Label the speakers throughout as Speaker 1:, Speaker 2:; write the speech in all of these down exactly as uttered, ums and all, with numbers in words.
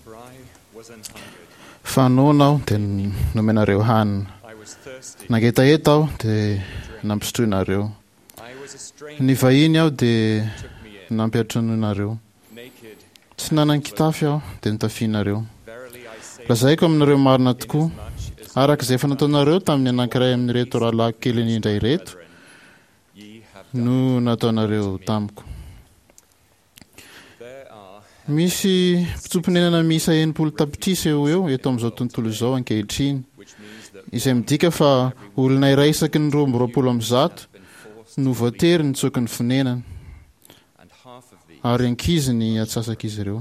Speaker 1: fanona aho dia nomenareo hanina nangetaheta aho dia nampisotroinareo ny vahiny aho dia nampiatronareo tsy nanan-kitafy aho dia nitafianareo lazaiko aminareo marina tokoa araka izay efa nataonareo tamin'ny anankiray amin'ireto rahalahy kely indray reto no nataonareo tamiko. Misy mpitsomponenana miisa enimpolo tapitrisa eo eo eto amin'izao tontolo izao ankehitriny izay midika fa olona iray isaky ny roa roapolo amby zato no voatery nitsoky ny fonenana ary ankizy ny atsasak'izy ireo.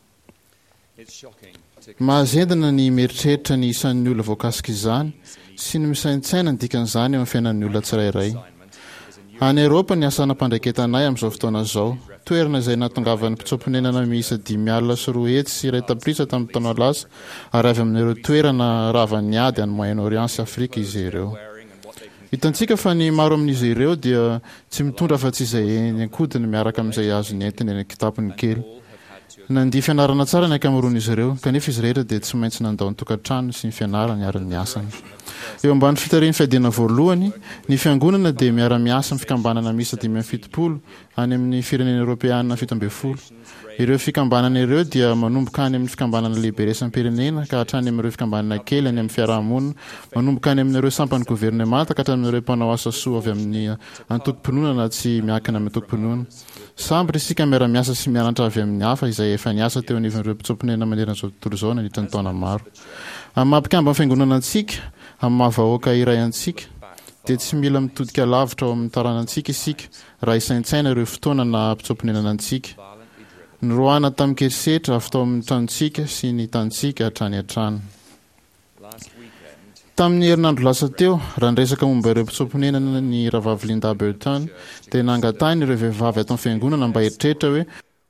Speaker 1: Mahazendina ny mieritreritra ny isan'ny olona voakasika izany sy ny misaintsaina ny dikan'izany eo amin'ny fiainan'ny olona tsirairay. Any Eropa ny asana mpandraiketanay amin'izao fotoana izao, toerana izay nahatongavan'ny mpitsomponenana miisa dimy alina sy roa hetsy sy iray tapitrisa tamin'ny taona lasa ary avy amin'ireo toerana ravan'ny ady any Moyen-Orient sy Afrika izy ireo. Hitantsika fa ny maro amin'izy ireo dia tsy mitondra fa-tsy izay ankodiny miaraka amin'izay azo ny entiny eny kitapony kely. Nandiha fianarana tsara ny ankamaroan'izy ireo kanefa izy rehetra dia tsy maintsy nandao ny tokantrano sy ny fianarana ary ny asany. Eo ambany fitarian'ny fiadiana voalohany, ny fiangonana dia miara-miasa amin'ny fikambanana miisa dimy amby fitopolo any amin'ny firenena Eoropeana fito amby folo. Ireo fikambanana ireo dia manomboka any amin'ny fikambanana lehibe resam-pirenena ka hatrany amin'ireo fikambanana kely any amin'ny fiarahamonina, manomboka any amin'ireo sampany governemanta ka hatrany amin'ireo mpanao asa soa avy amin'ny antokom-pinoana tsy miankina amin'ny antokom-pinoana. Samby isika miara-miasa sy mianatra avy amin'ny hafa izay efa niasa teo anivon'ireo mpitsomponenana manerana izao tontolo izao nandritra ny taona maro. Amin'ny mampikamba amin'ny fiangonana antsika, amin'ny mahavahoaka iray antsika, dia tsy mila mitodika lavitra ao amin'ny taranantsika isika raha isaintsaina ireo fotoana na mpitsomponenana antsika. Nyroana tamin'ny kerisetra avy tao amin'ny tranontsika sy ny tantsika hatrany hatrany. Tamin'ny herinandro lasa teo, raha niresaka momba ireo mpitsomponenana ny ravavy Linda Burton dia nangatahiny ireo vehivavy ato amin'ny fiangonana mba eritreritra hoe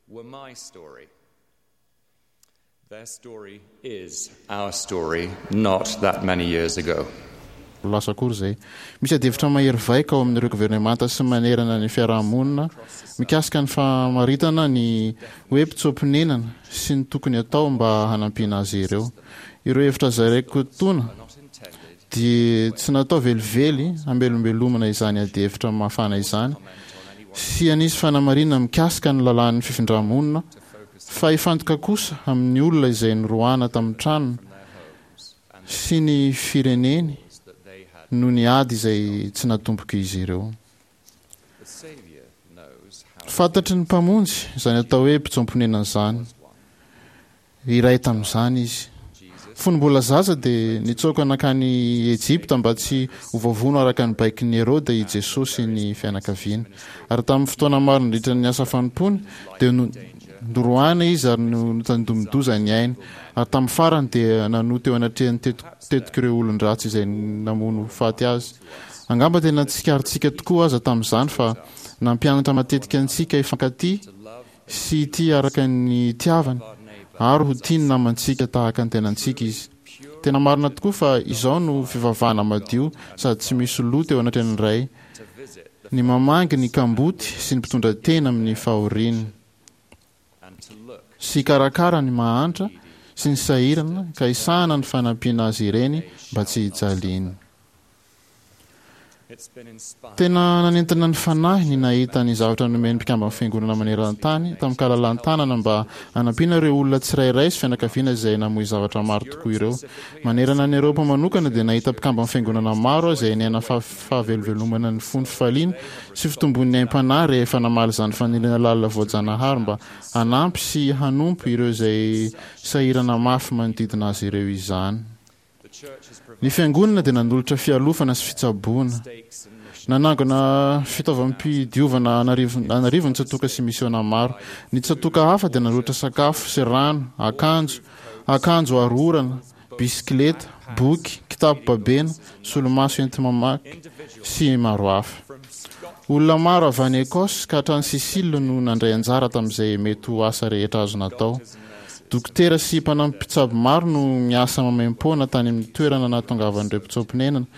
Speaker 2: Their story is our story not that many years ago.
Speaker 1: Lasa kory zay. Misy adevitra mahery vaika ao amin'ireo governemanta sy manerana ny fiarahamonina mikasika ny famaritana ny hoe mpitsomponenana sy ny tokony atao mba hanampiana azy ireo. Ireo hevitra zaraiko tona dia tsy natao velively ambelombelomana izany adevitra mafana izany sy anisy fanamarinana mikasika ny lalàn'ny fifindramonina fa ifantoka kosa amin'ny olona izay nyroana tamin'ny tranony sy ny fireneny no ny ady izay tsy natomboka izy ireo. Fantatry ny mpamonjy izany atao hoe mpitsomponenana izany, iray tamin'izany izy. Fony mbola zaza dia nitsoaka nakany Ejipta mba tsy hovavono araka ny baikin'ny Herode i Jesosy ny fianakaviana. Ary tamin'ny fotoana maro nandritra ny asa fanompony dia noroana izy ary notandomidoza ny aina. Ary tamin'ny farany dia nanoty eo anatrehan'ny tetik'ireo olon-dratsy izay namono faty azy. Angamba dia natsikarintsika tokoa aza tamin'izany fa nampianatra matetika antsika ifankaty sy ity araka ny tiavany ary ho tiany namantsika tahaka ny tenantsika izy. Tena marina tokoa fa izao no fivavahana madio sady tsy misy loto eo anatrehan'ny ray, ny mamangy ny kamboty sy ny mpitondra tena amin'ny fahoriana sy karakara ny mahantra sy ny sahirana ka isahana ny fanampiana azy ireny mba tsy hijaliana. Tena nanentina ny fanahy ny nahita ny zavatra nomeny mpikamba amin'ny fiangonana maneran-tany tamin'ny kalalan-tanana mba hanampiana ireo olona tsirairay sy fianakaviana izay namoy zavatra maro tokoa ireo. Manerana ny Eropa manokana dia nahita mpikamba amin'ny fiangonana maro izay niaina fahavelovelomana ny fony fifaliana sy fitombon'ny aim-panahy rehefa namaly izany faniriana lalina voajanahary mba hanampy sy hanompo ireo izay sahirana mafy manodidina azy ireo izany. Ny fiangonana dia nanolotra fialofana sy fitsaboana. Nanangona fitaovam-pidiovana anarivo ny tsatoka sy misiona maro. Ny tsatoka hafa dia nanolotra sakafo sy rano, akanjo, akanjo arorana, bisikileta, boky, kitapo babena, solomaso enti-mamaky sy maro hafa. Olona maro avy any Ekosy ka hatrany Sisile no nandray anjara tamin'izay mety ho asa rehetra azo natao. Dokotera sy mpanampy mpitsabo maro no miasa mamaimpona tany amin'ny toerana nahatongavan'ireo mpitsomponenana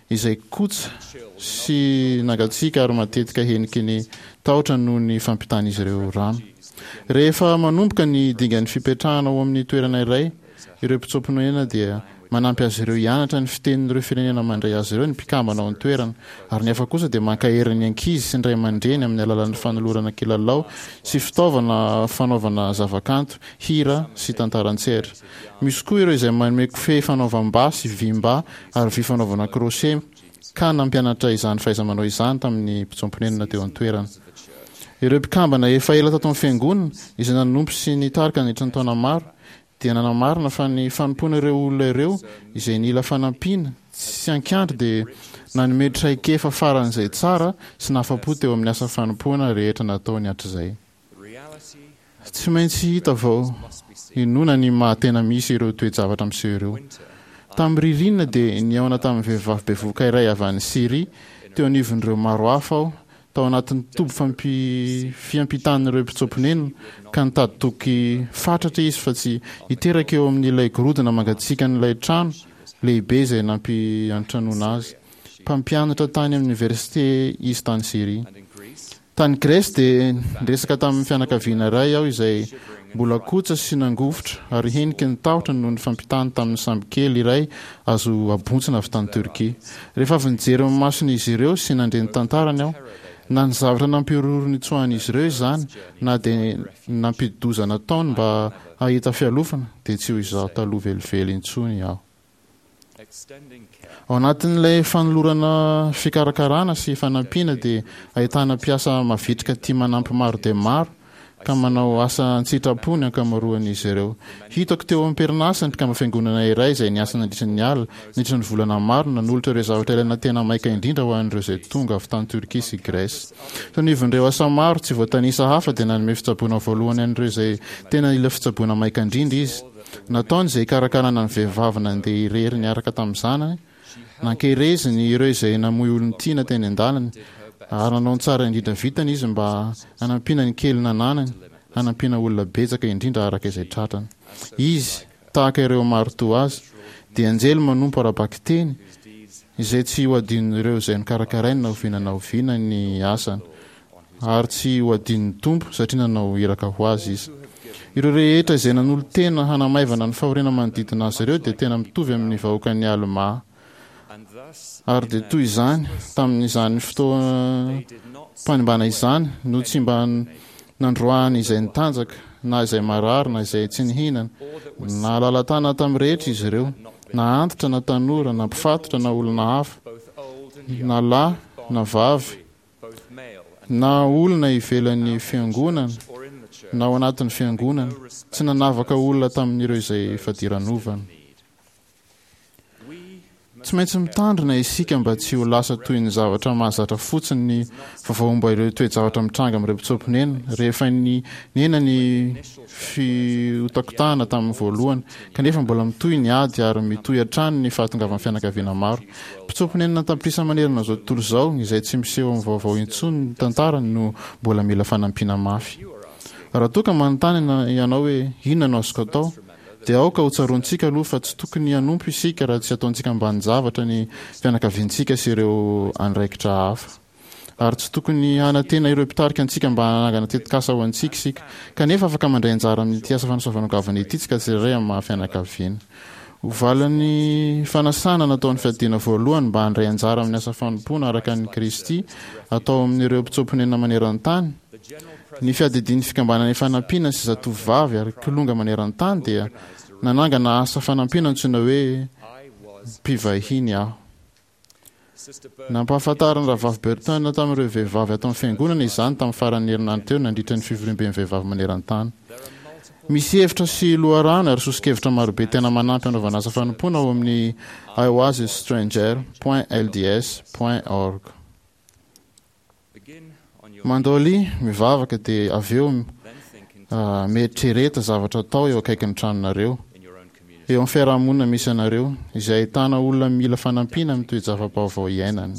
Speaker 1: izay kotsa sy nangatsiaka ary matetika heniky ny taotra noho ny fampitana izy ireo rano. Rehefa manomboka ny dingan'ny fipetrahana ao amin'ny toerana iray, ireo mpitsopinena dia manampy azy ireo hianatra ny fitenin'ireo firenena mandray azy ireo ny mpikambana ao ny toerana, ary ny hafa kosa dia mankaheriny ankizy sy ndray aman-dreny amin'ny alalan'ny fanolorana kilalao sy fitaovana fanaovana zavakanto, hira sy tantaran-tseritra. Misy koa ireo izay manome kofehy fanaovam-ba sy vim-ba ary vy fanaovana crochet, ka nampianatra izany fahaiza-manao izany tamin'ny mpitsomponenina teo an-toerana. Ireo mpikambana efa ela tato amin'ny fiangonana izay nanompo sy nitarika nahitry ny taona maro dia nanamarina fa ny fanompoana ireo olona ireo izay nila fanampiana sy ankiandry dia nanome traikefa faran'izay tsara sy nahafapo teo amin'ny asa fanompoana rehetra nataony hatr'izay. Tsy maintsy hita vao inona ny mahatena misy ireo toe-javatra amin'izay ireo. Tamin'ny ririnina dia niaona tamin'ny vehivavy bevoka iray avy any Siria teo anivon'ireo maro hafa aho tao anatin'ny tobo fampi fiampitan'ireo mpitsopinenina ka nitady toky fatratra izy fa tsy hiteraka eo amin'ilay gorodona mangatsiaka n'ilay trano lehibe izay nampiantranoana azy. Mpampianatra tany amin'ny université izy tany Siria. Tany Grèce dia resaka tamin'ny fianakaviana iray aho izay mbola kotsa sy nangofotra ary heniky ny taotra noho ny fampitana tamin'ny samby kely iray azo abontsina avy tany Turkia. Rehefa avy nijery amin'ny masony izy ireo sy nandre ny tantarany aho, na ny zavatra nampiroro ny tsoany izy ireo izany na dia nampidozana taony mba ahita fialofana dia tsy ho izaho taloha velively intsony aho. Ao anatin'ilay fanolorana fikarakarana sy fanampiana dia ahitana mpiasa mavitrika tia manampy maro dia maro ka manao asa an-tsitrapony ankamaroan'izy ireo. Hitako teo amin'ny perinasa ny mpikamba fiangonana iray izay niasa nandritry ny alina nandritry ny volana maro nanolotra ireo zavatra ilaina tena maika indrindra ho an'ireo izay tonga avy tany Turkia sy Grèce. Tanivon'ireo asa maro tsy voatanisa hafa dia nanome fitsaboana voalohany an'ireo izay tena ila fitsaboana maika indrindra izy. Nataony izay karakarana ny vehivavy nandeha irery niaraka tamin'ny zanany, nankereziny ireo izay namoy olon-tiana teny an-dalany ary nanao ny tsara indrindra vitany izy mba hanampiana ny kely nananany, hanampiana olona betsaka indrindra araka izay tratrany. Izy, tahaka ireo maro toa azy, dia anjely manompo ara-baky teny izay tsy ho adin'ireo izay nikarakarainy na oviana na oviana ny asany ary tsy ho adin'ny tompo satria nanao iraka ho azy izy. Ireo rehetra izay nanolo tena hanamaivana ny fahoriana manodidina azy ireo dia tena mitovy amin'ny vahoakan'ny Alema. Ary dia toy izany tamin'izany fotoana mpanimbana izany no tsy mba nandroahany izay nitanjaka na izay marary na izay tsy nihinana na lalatana tamin'ny rehetra izy ireo, na antitra na tanora na mpifatotra na olona hafa na lahy na vavy na olona ivelan'ny fiangonana na ao anatin'ny fiangonana, tsy nanavaka olona tamin'ireo izay fadiranovana. Tsy maintsy mitandrina isika mba tsy ho lasa toy ny zavatra mahazatra fotsiny ny vavaomba ireo toe-javatra mitranga amin'ireo mpitsopinenina rehefa ny nena ny fihotakotahana tamin'ny voalohany kanefa mbola mitoy ny ady ary mitoy hatrany ny fahatongavan'ny fianakaviana maro. Mpitsopinenina tamplisa manerana izao tontolo izao izay tsy miseho amin'ny vaovao intsony ny tantarany no mbola mila fanampiana mafy. Raha toa ka manontany ianao hoe inona no azoko atao dia aoka ho tsaroantsika aloha fa tsy tokony hanompo isika raha tsy ataontsika ambany zavatra ny fianakaviantsika sy ireo andraikitra hafa. Ary tsy tokony hanatena ireo mpitarika antsika mba hanangana tetikasa ho antsika isika kanefa afaka mandray anjara amin'ity asa fanasoavana gavana ity tsika tsirairay amin'ny maha-fianakaviana. Hovalan'ny fanasana nataon'ny fiadiana voalohany mba handray anjara amin'ny asa fanompoana araka ny Kristy atao amin'ireo mpitsopinenina maneran-tany. Ny fiadidian'ny fikambanany fanampiana sy zatovavy ary kilonga maneran-tany dia nanangana asa fanampiana antsoina hoe mpivahiny aho. Nampahafantarany Ravavy Berton tamin'ireo vehivavy atao amin'ny fiangonana izany tamin'ny faran'ny herinandro teo nandritra ny fivorimben'ny vehivavy maneran-tany. Misy hevitra sy loharano ary sosikevitra marobe tena manampy anaovana asa fanompoana ao amin'ny i was a stranger point l d s point org. Mandoly mivavaka dia avy eo uh, mieritreretra zavatra atao eo akaiky ny tranonareo, eo amin'ny fiarahamonina misy anareo izay ahitana olona mila fanampiana amin'ny toe-java-baovao iainany.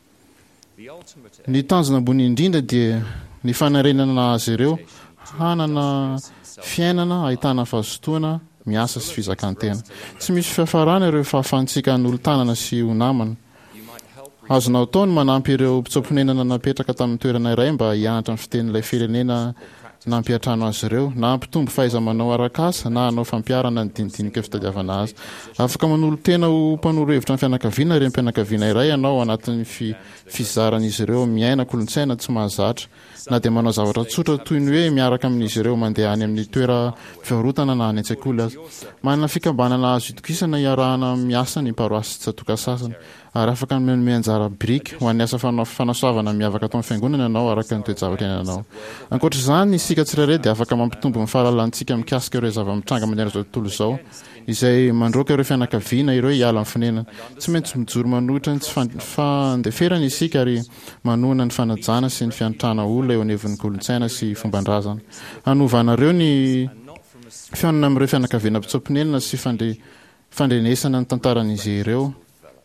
Speaker 1: Ny tanjona ambony indrindra dia ny fanarenana azy ireo hanana fiainana ahitana fahazotoana miasa sy fizakantena. Tsy misy fiafarana ireo fahafantsika n'olo-tanana sy ho namana. azonao taony manampy ireo mpitsomponenana napetraka tamin'ny toerana iray mba hianatra amin'ny fitenin'ilay firenena nampiatrano azy ireo na ampitombo faiza manao arakasa na anao fampiarana ny dinidinika fitadiavana azy. Afaka manolo tena ho mpanoro hevitra ny fianakaviana ireny mpianakaviana iray ianao anatin'ny fi, fizaran'izy ireo miaina kolontsaina tsy mahazatra na dia manao zavatra tsotra toy ny hoe miaraka amin'izy ireo mandeha any amin'ny toera fivarotana na any an-tsekoly azy. Manana fikambanana azo itokisana iarahana miasa ny paroasy tsatoka sasany ary afaka manome anjara briky ho an'ny asa fanasoavana miavaka atao amin'ny fiangonana ianao araka ny toejavatra ianao. Ankoatr'izany isika tsirairay dia afaka mampitombo ny fahalalantsika mikasika ireo zava-mitranga mandeha izao tontolo izao izay mandroaka ireo fianakaviana ireo hiala amin'ny fonenana. Tsy maintsy mijoro manohitra ny tsy fandeferana isika ary manohana ny fanajana sy ny fiantrana olona eo anevon'ny kolontsaina sy fomban-drazana. Hanovanareo ny fianana amin'ireo fianakaviana mpitsomponenana sy fandre, fandrenesana ny tantaran'izy ireo.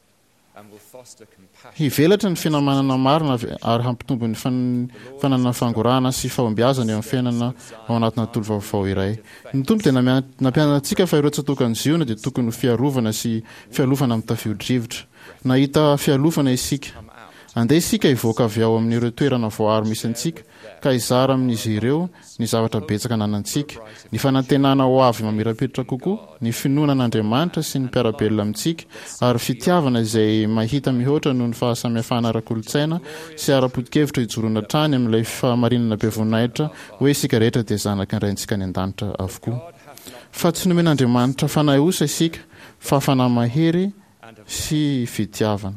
Speaker 1: Hivelatra ny finamanana marina ary hampitombo ny fanana fangorana sy fahombiazana eo amin'ny fiainana ao anatina tontolo vaovao iray. Ny tompo dia nampianana antsika fa ireo tsatoka ny ziona dia tokony ho fiarovana sy fialofana amin'ny tafio-drivotra. Nahita fialofana isika. Andeha isika hivoaka avy ao amin'ireo toerana voaharo misy antsika ka hizara amin'izy ireo ny zavatra betsaka nanantsika, ny fanantenana ho avy mamirapiratra kokoa, ny finoanan'Andriamanitra sy ny mpiarabelona amintsika ary fitiavana izay mahita mihoatra noho ny fahasamihafana ara-kolontsaina sy ara-potikevitra hijoroana trany amin'ilay fahamarinana be voninahitra hoe isika rehetra dia zanaka indraintsika any an-danitra avokoa. Fa tsy nomen'Andriamanitra fanahosa isika fa fanamahery sy fitiavana.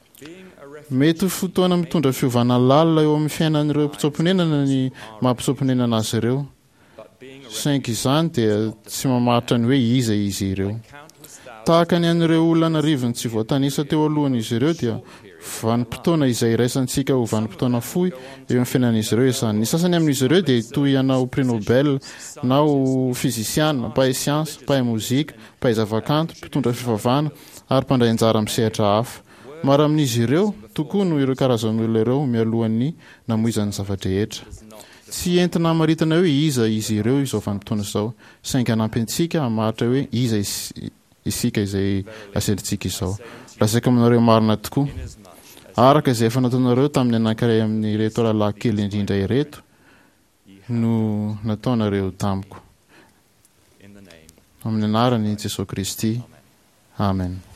Speaker 1: Mety fotoana mitondra fiovana lalina eo amin'ny fiainan'ireo mpitsomponenana ny mampitsomponenana azy ireo. Saingy izany dia tsy mamaritra ny hoe iza izy ireo. Tahaka ny an'ireo olona narivony tsy voatanisa teo alohan'izy ireo dia vanim-potoana izay iraisantsika ho vanim-potoana fohy eo amin'ny fiainan'izy ireo izany. Ny sasany amin'izy ireo dia toy ianao prix Nobel na ho fizisiana, mpahay siansa, mpahay mozika, mpahay zavakanto, mpitondra fivavahana ary mpandray anjara amin'ny sehatra hafa. Maro amin'izy ireo tokoa no ireo karazan'olona ireo mialohan'ny namoizan'ny zavadrehetra. Tsy entina maritana hoe iza izy ireo izao vanim-potoana izao, saingy hanampy antsika hamaritra hoe iza isika izay aselintsika izao. Lazaiko aminareo marina tokoa. Araka izay efa nataonareo tamin'ny anankiray amin'ny reto rahalahy kely indrindra ireto no nataonareo tamiko. Amin'ny anaran'i Jesosy Kristy. Amen.